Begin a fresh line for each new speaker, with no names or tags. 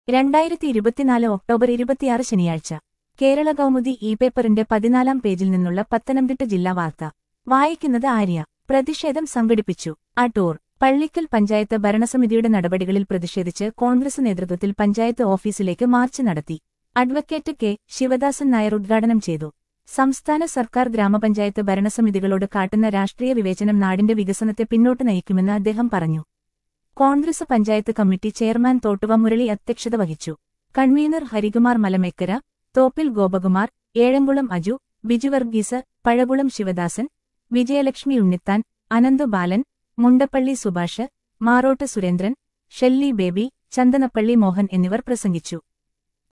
2024 October 26 ശനിയാഴ്ച കേരള കൗമുദി പേപ്പറിന്റെ 14-ാം പേജിൽ നിന്നുള്ള പത്തനംതിട്ട ജില്ലാ വാർത്ത വായിക്കുന്നത് ആര്യ. പ്രതിഷേധം സംഘടിപ്പിച്ചു. അടൂർ. പള്ളിക്കൽ പഞ്ചായത്ത് ഭരണസമിതിയുടെ നടപടികളിൽ പ്രതിഷേധിച്ച് കോൺഗ്രസ് നേതൃത്വത്തിൽ പഞ്ചായത്ത് ഓഫീസിലേക്ക് മാർച്ച് നടത്തി. Advocate K. ശിവദാസൻ നായർ ഉദ്ഘാടനം ചെയ്തു. സംസ്ഥാന സർക്കാർ ഗ്രാമപഞ്ചായത്ത് ഭരണസമിതികളോട് കാട്ടുന്ന രാഷ്ട്രീയ വിവേചനം നാടിന്റെ വികസനത്തെ പിന്നോട്ട് നയിക്കുമെന്ന് അദ്ദേഹം പറഞ്ഞു. കോൺഗ്രസ് പഞ്ചായത്ത് കമ്മിറ്റി ചെയർമാൻ തോട്ടുവ മുരളി അധ്യക്ഷത വഹിച്ചു. കൺവീനർ ഹരികുമാർ മലമേക്കര, തോപ്പിൽ ഗോപകുമാർ, ഏഴംകുളം അജു, ബിജു വർഗീസ്, പഴകുളം ശിവദാസൻ, വിജയലക്ഷ്മി ഉണ്ണിത്താൻ, അനന്തു ബാലൻ, മുണ്ടപ്പള്ളി സുഭാഷ്, മാറോട്ട് സുരേന്ദ്രൻ, ഷെല്ലി ബേബി, ചന്ദനപ്പള്ളി മോഹൻ എന്നിവർ പ്രസംഗിച്ചു.